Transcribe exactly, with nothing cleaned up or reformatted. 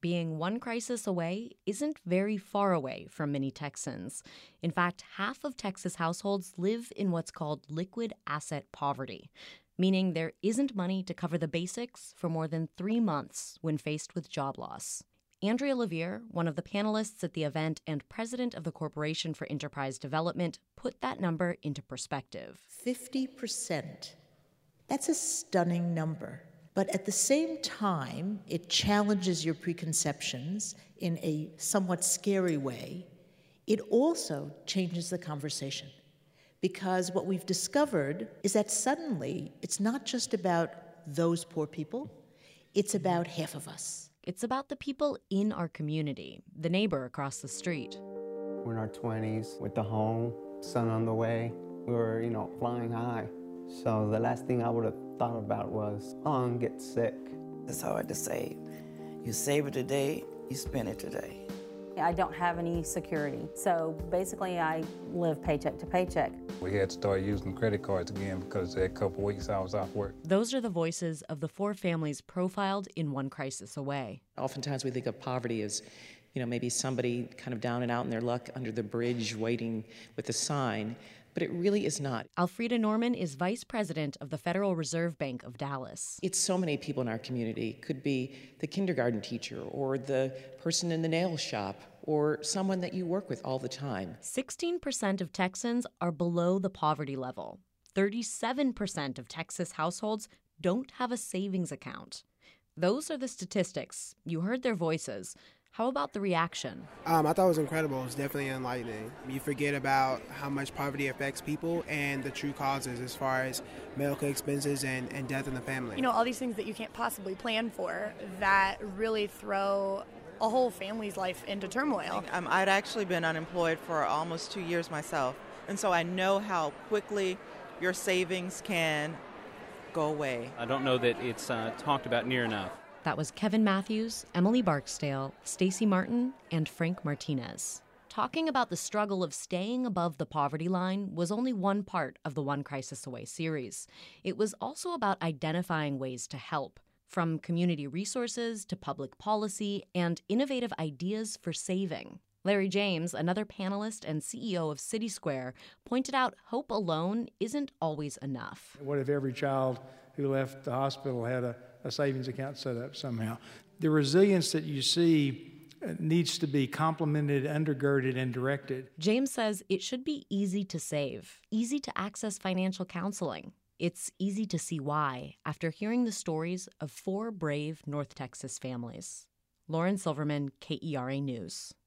being one crisis away isn't very far away from many Texans. In fact, half of Texas households live in what's called liquid asset poverty, meaning there isn't money to cover the basics for more than three months when faced with job loss. Andrea Levere, one of the panelists at the event and president of the Corporation for Enterprise Development, put that number into perspective. fifty percent. That's a stunning number. But at the same time, it challenges your preconceptions in a somewhat scary way. It also changes the conversation. Because what we've discovered is that suddenly it's not just about those poor people, it's about half of us. It's about the people in our community, the neighbor across the street. We're in our twenties with the home, son on the way. We were, you know, flying high. So the last thing I would have thought about was, oh, I'm getting sick. It's hard to save. You save it today, you spend it today. I don't have any security, so basically I live paycheck to paycheck. We had to start using credit cards again because that couple weeks I was off work. Those are the voices of the four families profiled in One Crisis Away. Oftentimes we think of poverty as, you know, maybe somebody kind of down and out in their luck under the bridge waiting with a sign, but it really is not. Alfreda Norman is vice president of the Federal Reserve Bank of Dallas. It's so many people in our community. It could be the kindergarten teacher or the person in the nail shop or someone that you work with all the time. sixteen percent of Texans are below the poverty level. thirty-seven percent of Texas households don't have a savings account. Those are the statistics. You heard their voices. How about the reaction? Um, I thought it was incredible. It was definitely enlightening. You forget about how much poverty affects people and the true causes as far as medical expenses and, and death in the family. You know, all these things that you can't possibly plan for that really throw a whole family's life into turmoil. Um, I'd actually been unemployed for almost two years myself, and so I know how quickly your savings can go away. I don't know that it's uh, talked about near enough. That was Kevin Matthews, Emily Barksdale, Stacey Martin, and Frank Martinez. Talking about the struggle of staying above the poverty line was only one part of the One Crisis Away series. It was also about identifying ways to help, from community resources to public policy and innovative ideas for saving. Larry James, another panelist and C E O of City Square, pointed out hope alone isn't always enough. What if every child who left the hospital had a a savings account set up somehow? The resilience that you see needs to be complemented, undergirded, and directed. James says it should be easy to save, easy to access financial counseling. It's easy to see why after hearing the stories of four brave North Texas families. Lauren Silverman, K E R A News.